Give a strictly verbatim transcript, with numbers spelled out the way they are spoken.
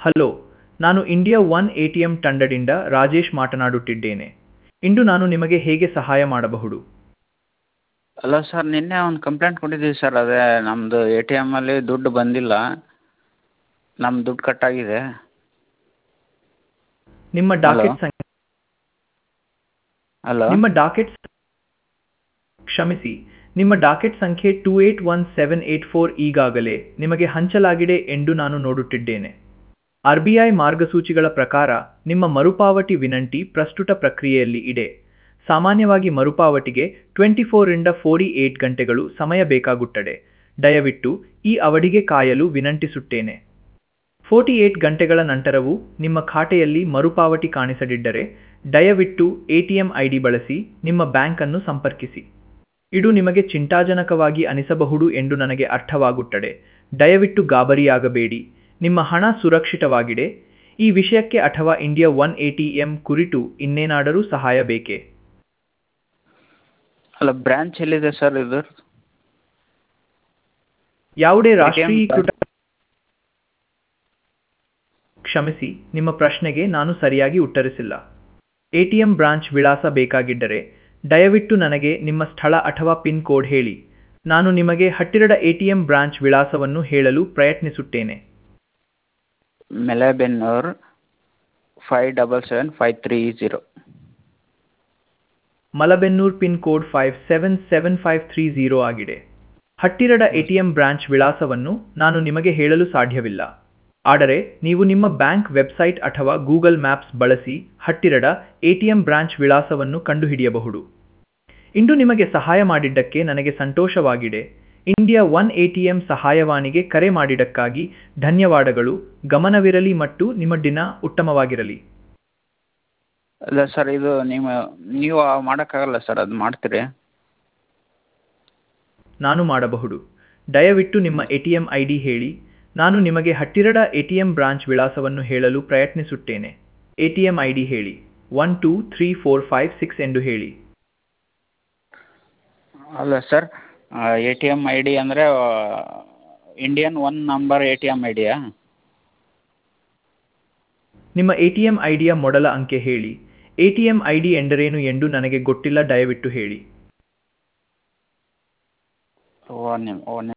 Hello, ನಾನು India one ATM ತಂಡದಿಂದ ರಾಜೇಶ್ ಮಾತನಾಡುತ್ತಿದ್ದೇನೆ. ಇಂದು ನಾನು ನಿಮಗೆ ಹೇಗೆ ಸಹಾಯ ಮಾಡಬಹುದು? ಅಲ್ಲ ಸರ್, ನಿನ್ನೆ ಒಂದು ಕಂಪ್ಲೇಂಟ್ ಕೊಟ್ಟಿದ್ದೀವಿ ಸರ್. ಅದೇ ನಮ್ಮದು ಎ ಟಿ ಎಮ್ಮಲ್ಲಿ ದುಡ್ಡು ಬಂದಿಲ್ಲ, ನಮ್ಮ ದುಡ್ಡು ಕಟ್ಟಾಗಿದೆ. ನಿಮ್ಮ ಹಲೋ ಡಾಕೆಟ್ ಸಂಖ್ಯೆ ಹಲೋ ನಿಮ್ಮ ಡಾಕೆಟ್ ಕ್ಷಮಿಸಿ, ನಿಮ್ಮ ಡಾಕೆಟ್ ಸಂಖ್ಯೆ two eight one seven eight four ಈಗಾಗಲೇ ನಿಮಗೆ ಹಂಚಲಾಗಿದೆ ಎಂದು ನಾನು ನೋಡುತ್ತಿದ್ದೇನೆ. ಆರ್ ಬಿ ಐ ಮಾರ್ಗಸೂಚಿಗಳ ಪ್ರಕಾರ ನಿಮ್ಮ ಮರುಪಾವತಿ ವಿನಂತಿ ಪ್ರಸ್ತುತ ಪ್ರಕ್ರಿಯೆಯಲ್ಲಿ ಇದೆ. ಸಾಮಾನ್ಯವಾಗಿ ಮರುಪಾವತಿಗೆ ಟ್ವೆಂಟಿ ಫೋರಿಂದ ಫೋರ್ಟಿ ಏಟ್ ಗಂಟೆಗಳು ಸಮಯ ಬೇಕಾಗುತ್ತದೆ. ದಯವಿಟ್ಟು ಈ ಅವಧಿಗೆ ಕಾಯಲು ವಿನಂತಿಸುತ್ತೇನೆ. ಫೋರ್ಟಿ ಏಟ್ ಗಂಟೆಗಳ ನಂತರವೂ ನಿಮ್ಮ ಖಾತೆಯಲ್ಲಿ ಮರುಪಾವತಿ ಕಾಣಿಸದಿದ್ದರೆ, ದಯವಿಟ್ಟು ಎಟಿಎಂ ಐಡಿ ಬಳಸಿ ನಿಮ್ಮ ಬ್ಯಾಂಕ್ ಅನ್ನು ಸಂಪರ್ಕಿಸಿ. ಇದು ನಿಮಗೆ ಚಿಂತಾಜನಕವಾಗಿ ಅನಿಸಬಹುದು ಎಂದು ನನಗೆ ಅರ್ಥವಾಗುತ್ತದೆ. ದಯವಿಟ್ಟು ಗಾಬರಿಯಾಗಬೇಡಿ, ನಿಮ್ಮ ಹಣ ಸುರಕ್ಷಿತವಾಗಿದೆ. ಈ ವಿಷಯಕ್ಕೆ ಅಥವಾ ಇಂಡಿಯಾ ಒನ್ ಎಟಿಎಂ ಕುರಿತು ಇನ್ನೇನಾದರೂ ಸಹಾಯ ಬೇಕೇ? ಅಲ್ಲ, ಬ್ರ್ಯಾಂಚ್ ಎಲ್ಲಿದೆ ಸರ್ ಇದು? ಯಾವುದೇ ಎ ಟಿ ಎಮ್ ರಾಷ್ಟ್ರೀಕೃತ ಕ್ಷಮಿಸಿ, ನಿಮ್ಮ ಪ್ರಶ್ನೆಗೆ ನಾನು ಸರಿಯಾಗಿ ಉತ್ತರಿಸಿಲ್ಲ. ಎಟಿಎಂ ಬ್ರಾಂಚ್ ವಿಳಾಸ ಬೇಕಾಗಿದ್ದರೆ ದಯವಿಟ್ಟು ನನಗೆ ನಿಮ್ಮ ಸ್ಥಳ ಅಥವಾ ಪಿನ್ ಕೋಡ್ ಹೇಳಿ. ನಾನು ನಿಮಗೆ ಹತ್ತಿರದ ಎಟಿಎಂ ಬ್ರಾಂಚ್ ವಿಳಾಸವನ್ನು ಹೇಳಲು ಪ್ರಯತ್ನಿಸುತ್ತೇನೆ. Malebennur five double seven five three zero. Malebennur pin code five seven seven five three zero ಆಗಿದೆ. ಹತ್ತಿರದ ಎಟಿಎಂ ಬ್ರಾಂಚ್ ವಿಳಾಸವನ್ನು ನಾನು ನಿಮಗೆ ಹೇಳಲು ಸಾಧ್ಯವಿಲ್ಲ, ಆದರೆ ನೀವು ನಿಮ್ಮ ಬ್ಯಾಂಕ್ ವೆಬ್ಸೈಟ್ ಅಥವಾ ಗೂಗಲ್ ಮ್ಯಾಪ್ಸ್ ಬಳಸಿ ಹತ್ತಿರದ ಎಟಿಎಂ ಬ್ರಾಂಚ್ ವಿಳಾಸವನ್ನು ಕಂಡುಹಿಡಿಯಬಹುದು. ಇಂದು ನಿಮಗೆ ಸಹಾಯ ಮಾಡಿದ್ದಕ್ಕೆ ನನಗೆ ಸಂತೋಷವಾಗಿದೆ. ಇಂಡಿಯಾ ಒನ್ ಎಟಿಎಂ ಸಹಾಯವಾಣಿಗೆ ಕರೆ ಮಾಡಿದ್ದಕ್ಕಾಗಿ ಧನ್ಯವಾದಗಳು. ಗಮನವಿರಲಿ ಮತ್ತು ನಿಮ್ಮ ದಿನ ಉತ್ತಮವಾಗಿರಲಿ. ಅಲ್ಲ ಸರ್, ಇದು ನೀವು ನೀವು ಮಾಡೋಕ್ಕಾಗಲ್ಲ ಸರ್, ಅದು ಮಾಡ್ತೀರಿ? ನಾನು ಮಾಡಬಹುದು. ದಯವಿಟ್ಟು ನಿಮ್ಮ ಎಟಿಎಂ ಐಡಿ ಹೇಳಿ. ನಾನು ನಿಮಗೆ ಹತ್ತಿರದ ಎಟಿಎಂ ಬ್ರಾಂಚ್ ವಿಳಾಸವನ್ನು ಹೇಳಲು ಪ್ರಯತ್ನಿಸುತ್ತೇನೆ. ಎಟಿಎಂ ಐಡಿ ಹೇಳಿ. One two three four five six ಎಂದು ಹೇಳಿ. ಅಲ್ಲ sir, A T M I D ಅಂದರೆ Indian one number A T M I ಡಿಯಾ? ನಿಮ್ಮ ಎಟಿಎಂ ಐಡಿಯ ಮೊದಲ ಅಂಕೆ ಹೇಳಿ. ಎಟಿಎಂ ಐಡಿ ಎಂದರೇನು ಎಂದು ನನಗೆ ಗೊತ್ತಿಲ್ಲ, ದಯವಿಟ್ಟು ಹೇಳಿ. ಓ ನಿಮ್ ಓ